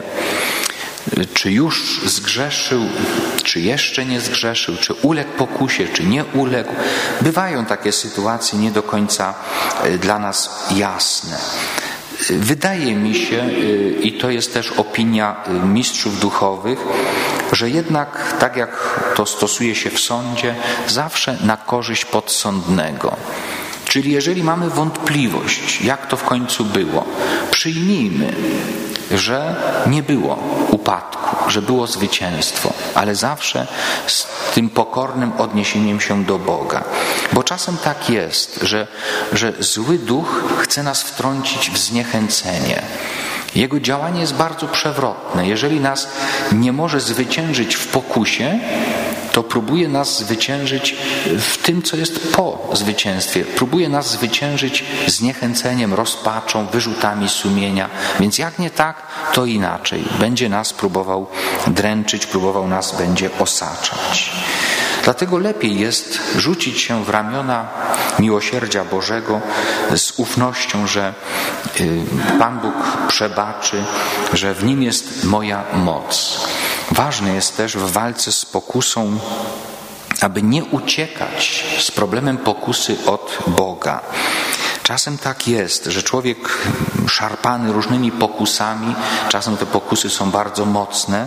Speaker 1: czy już zgrzeszył, czy jeszcze nie zgrzeszył, czy uległ pokusie, czy nie uległ. Bywają takie sytuacje nie do końca dla nas jasne. Wydaje mi się, i to jest też opinia mistrzów duchowych, że jednak, tak jak to stosuje się w sądzie, zawsze na korzyść podsądnego. Czyli jeżeli mamy wątpliwość, jak to w końcu było, przyjmijmy, że nie było upadku, że było zwycięstwo, ale zawsze z tym pokornym odniesieniem się do Boga. Bo czasem tak jest, że zły duch chce nas wtrącić w zniechęcenie. Jego działanie jest bardzo przewrotne. Jeżeli nas nie może zwyciężyć w pokusie, to próbuje nas zwyciężyć w tym, co jest po zwycięstwie. Próbuje nas zwyciężyć zniechęceniem, rozpaczą, wyrzutami sumienia. Więc jak nie tak, to inaczej. Będzie nas próbował dręczyć, próbował nas będzie osaczać. Dlatego lepiej jest rzucić się w ramiona miłosierdzia Bożego z ufnością, że Pan Bóg przebaczy, że w Nim jest moja moc. Ważne jest też w walce z pokusą, aby nie uciekać z problemem pokusy od Boga. Czasem tak jest, że człowiek szarpany różnymi pokusami, czasem te pokusy są bardzo mocne,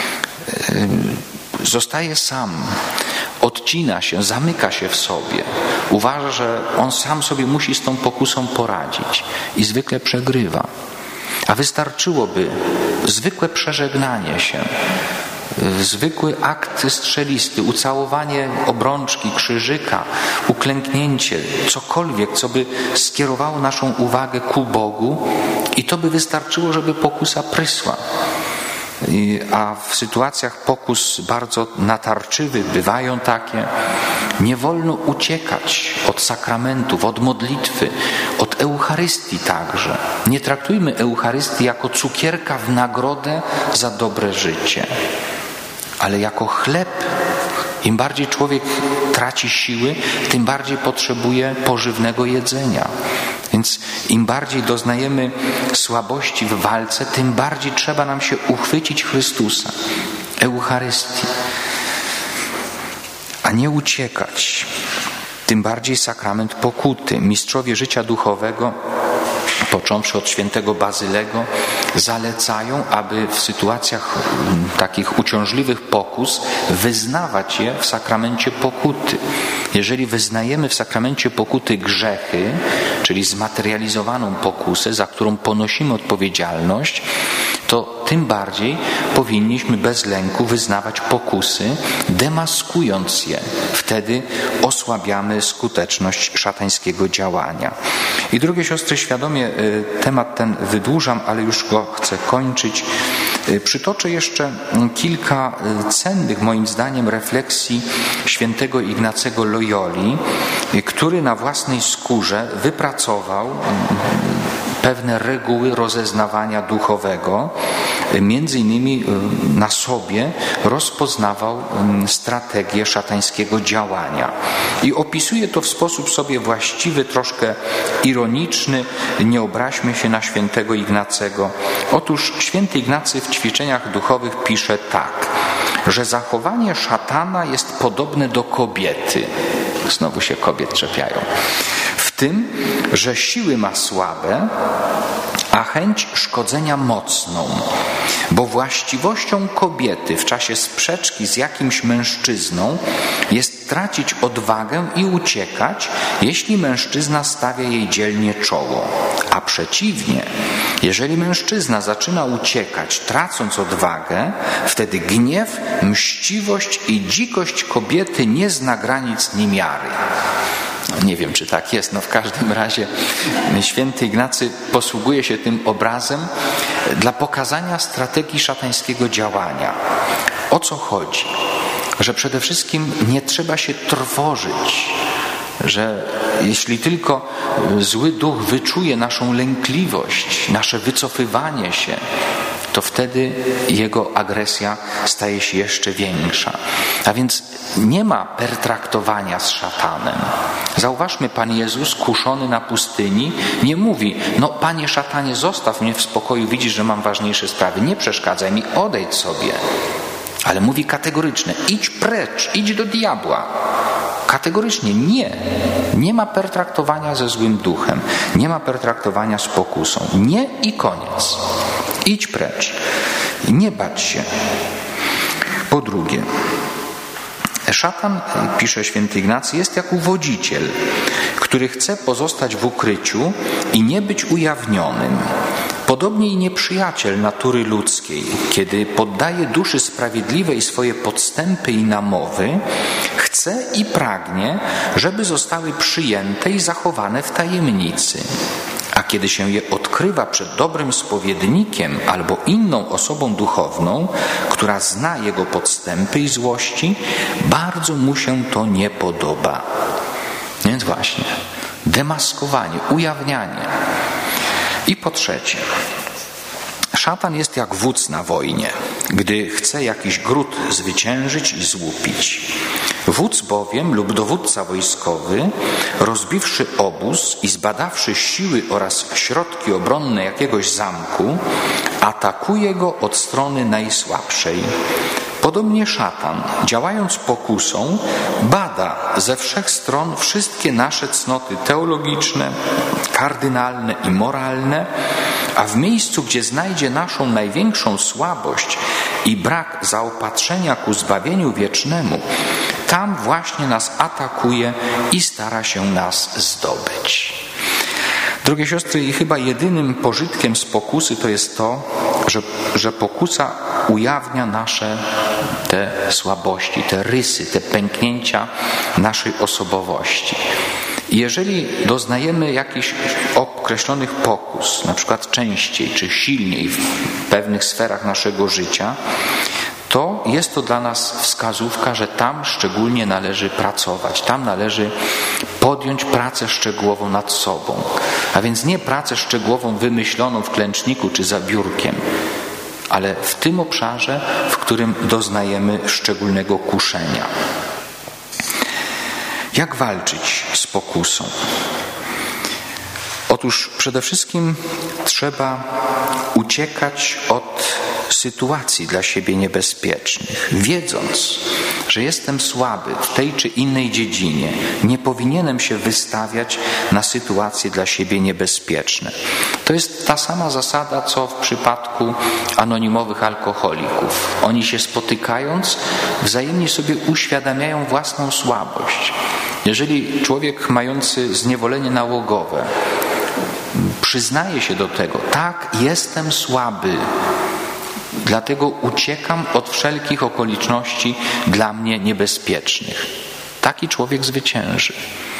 Speaker 1: zostaje sam, odcina się, zamyka się w sobie. Uważa, że on sam sobie musi z tą pokusą poradzić i zwykle przegrywa. A wystarczyłoby zwykłe przeżegnanie się, zwykły akt strzelisty, ucałowanie obrączki, krzyżyka, uklęknięcie, cokolwiek, co by skierowało naszą uwagę ku Bogu i to by wystarczyło, żeby pokusa prysła. A w sytuacjach pokus bardzo natarczywych, bywają takie, nie wolno uciekać od sakramentów, od modlitwy, od Eucharystii także. Nie traktujmy Eucharystii jako cukierka w nagrodę za dobre życie, ale jako chleb. Im bardziej człowiek traci siły, tym bardziej potrzebuje pożywnego jedzenia. Więc im bardziej doznajemy słabości w walce, tym bardziej trzeba nam się uchwycić Chrystusa, Eucharystii, a nie uciekać. Tym bardziej sakrament pokuty. Mistrzowie życia duchowego, począwszy od świętego Bazylego, zalecają, aby w sytuacjach takich uciążliwych pokus wyznawać je w sakramencie pokuty. Jeżeli wyznajemy w sakramencie pokuty grzechy, czyli zmaterializowaną pokusę, za którą ponosimy odpowiedzialność, to tym bardziej powinniśmy bez lęku wyznawać pokusy, demaskując je. Wtedy osłabiamy skuteczność szatańskiego działania. I drogie siostry, świadomie temat ten wydłużam, ale już go chcę kończyć. Przytoczę jeszcze kilka cennych, moim zdaniem, refleksji świętego Ignacego Loyoli, który na własnej skórze wypracował pewne reguły rozeznawania duchowego. Między innymi na sobie rozpoznawał strategię szatańskiego działania. I opisuje to w sposób sobie właściwy, troszkę ironiczny. Nie obraźmy się na świętego Ignacego. Otóż święty Ignacy w ćwiczeniach duchowych pisze tak, że zachowanie szatana jest podobne do kobiety. Znowu się kobiet czepiają. W tym, że siły ma słabe, a chęć szkodzenia mocną. Bo właściwością kobiety w czasie sprzeczki z jakimś mężczyzną jest tracić odwagę i uciekać, jeśli mężczyzna stawia jej dzielnie czoło. A przeciwnie, jeżeli mężczyzna zaczyna uciekać, tracąc odwagę, wtedy gniew, mściwość i dzikość kobiety nie zna granic ni miary. Nie wiem, czy tak jest, w każdym razie święty Ignacy posługuje się tym obrazem dla pokazania strategii szatańskiego działania. O co chodzi? Że przede wszystkim nie trzeba się trwożyć, że jeśli tylko zły duch wyczuje naszą lękliwość, nasze wycofywanie się, to wtedy jego agresja staje się jeszcze większa. A więc nie ma pertraktowania z szatanem. Zauważmy, Pan Jezus, kuszony na pustyni, nie mówi: Panie szatanie, zostaw mnie w spokoju, widzisz, że mam ważniejsze sprawy, nie przeszkadzaj mi, odejdź sobie. Ale mówi kategorycznie: idź precz, idź do diabła. Kategorycznie nie. Nie ma pertraktowania ze złym duchem. Nie ma pertraktowania z pokusą. Nie i koniec. Idź precz. Nie bać się. Po drugie, szatan, pisze święty Ignacy, jest jak uwodziciel, który chce pozostać w ukryciu i nie być ujawnionym. Podobnie i nieprzyjaciel natury ludzkiej, kiedy poddaje duszy sprawiedliwej swoje podstępy i namowy, chce i pragnie, żeby zostały przyjęte i zachowane w tajemnicy. A kiedy się je odkrywa przed dobrym spowiednikiem albo inną osobą duchowną, która zna jego podstępy i złości, bardzo mu się to nie podoba. Więc właśnie, demaskowanie, ujawnianie. I po trzecie, szatan jest jak wódz na wojnie, gdy chce jakiś gród zwyciężyć i złupić. Wódz bowiem lub dowódca wojskowy, rozbiwszy obóz i zbadawszy siły oraz środki obronne jakiegoś zamku, atakuje go od strony najsłabszej. Podobnie szatan, działając pokusą, bada ze wszech stron wszystkie nasze cnoty teologiczne, kardynalne i moralne, a w miejscu, gdzie znajdzie naszą największą słabość i brak zaopatrzenia ku zbawieniu wiecznemu, tam właśnie nas atakuje i stara się nas zdobyć. Drogie siostry, i chyba jedynym pożytkiem z pokusy to jest to, że pokusa ujawnia nasze te słabości, te rysy, te pęknięcia naszej osobowości. I jeżeli doznajemy jakichś określonych pokus, na przykład częściej czy silniej w pewnych sferach naszego życia, to jest to dla nas wskazówka, że tam szczególnie należy pracować, tam należy podjąć pracę szczegółową nad sobą. A więc nie pracę szczegółową wymyśloną w klęczniku czy za biurkiem, ale w tym obszarze, w którym doznajemy szczególnego kuszenia. Jak walczyć z pokusą? Otóż przede wszystkim trzeba uciekać od sytuacji dla siebie niebezpiecznych, wiedząc, że jestem słaby w tej czy innej dziedzinie, nie powinienem się wystawiać na sytuacje dla siebie niebezpieczne. To jest ta sama zasada, co w przypadku anonimowych alkoholików. Oni się spotykając, wzajemnie sobie uświadamiają własną słabość. Jeżeli człowiek mający zniewolenie nałogowe przyznaje się do tego: tak, jestem słaby, dlatego uciekam od wszelkich okoliczności dla mnie niebezpiecznych. Taki człowiek zwycięży.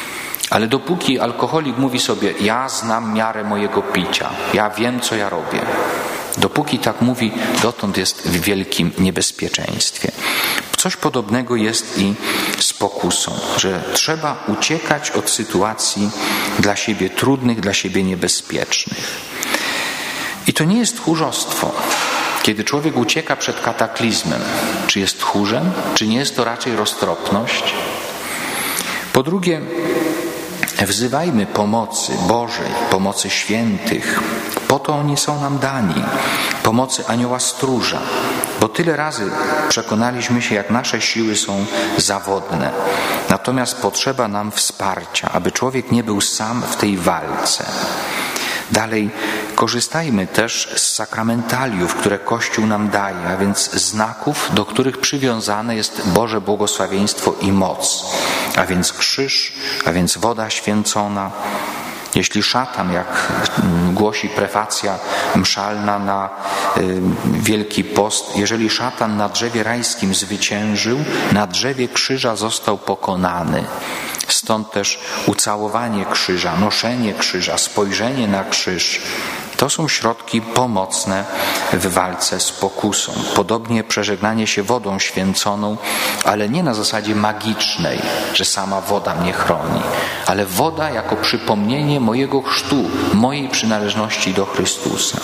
Speaker 1: Ale dopóki alkoholik mówi sobie, ja znam miarę mojego picia, ja wiem, co ja robię, dopóki tak mówi, dotąd jest w wielkim niebezpieczeństwie. Coś podobnego jest i z pokusą, że trzeba uciekać od sytuacji dla siebie trudnych, dla siebie niebezpiecznych. I to nie jest tchórzostwo. Kiedy człowiek ucieka przed kataklizmem, czy jest tchórzem, czy nie jest to raczej roztropność? Po drugie, wzywajmy pomocy Bożej, pomocy świętych. Po to oni są nam dani. Pomocy anioła stróża. Bo tyle razy przekonaliśmy się, jak nasze siły są zawodne. Natomiast potrzeba nam wsparcia, aby człowiek nie był sam w tej walce. Dalej, korzystajmy też z sakramentaliów, które Kościół nam daje, a więc znaków, do których przywiązane jest Boże błogosławieństwo i moc, a więc krzyż, a więc woda święcona. Jeśli szatan, jak głosi prefacja mszalna na Wielki Post, jeżeli szatan na drzewie rajskim zwyciężył, na drzewie krzyża został pokonany. Stąd też ucałowanie krzyża, noszenie krzyża, spojrzenie na krzyż. To są środki pomocne w walce z pokusą. Podobnie przeżegnanie się wodą święconą, ale nie na zasadzie magicznej, że sama woda mnie chroni, ale woda jako przypomnienie mojego chrztu, mojej przynależności do Chrystusa.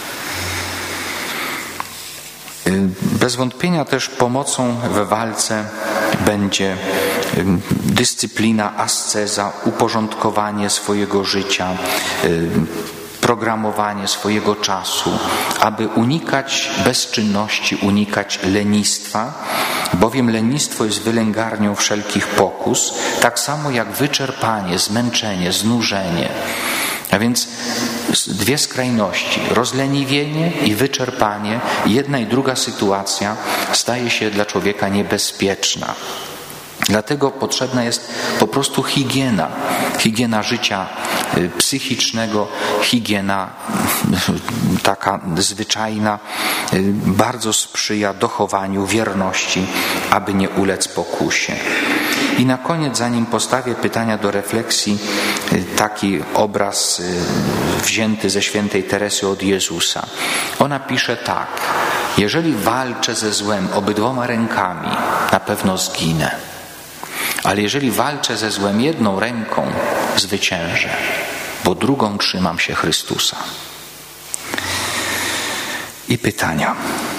Speaker 1: Bez wątpienia też pomocą w walce będzie dyscyplina, asceza, uporządkowanie swojego życia, programowanie swojego czasu, aby unikać bezczynności, unikać lenistwa, bowiem lenistwo jest wylęgarnią wszelkich pokus, tak samo jak wyczerpanie, zmęczenie, znużenie. A więc dwie skrajności, rozleniwienie i wyczerpanie, jedna i druga sytuacja staje się dla człowieka niebezpieczna. Dlatego potrzebna jest po prostu higiena życia psychicznego, higiena taka zwyczajna, bardzo sprzyja dochowaniu wierności, aby nie ulec pokusie. I na koniec, zanim postawię pytania do refleksji, taki obraz wzięty ze świętej Teresy od Jezusa. Ona pisze tak: jeżeli walczę ze złem obydwoma rękami, na pewno zginę. Ale jeżeli walczę ze złem jedną ręką, zwyciężę, bo drugą trzymam się Chrystusa. I pytania.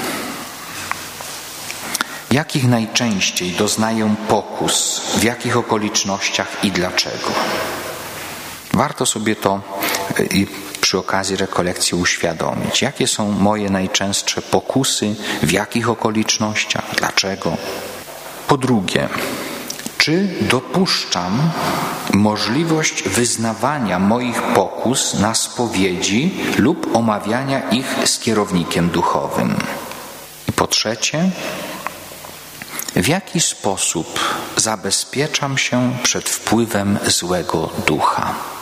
Speaker 1: Jakich najczęściej doznaję pokus, w jakich okolicznościach i dlaczego? Warto sobie to i przy okazji rekolekcji uświadomić. Jakie są moje najczęstsze pokusy, w jakich okolicznościach, dlaczego? Po drugie, czy dopuszczam możliwość wyznawania moich pokus na spowiedzi lub omawiania ich z kierownikiem duchowym? I po trzecie, w jaki sposób zabezpieczam się przed wpływem złego ducha?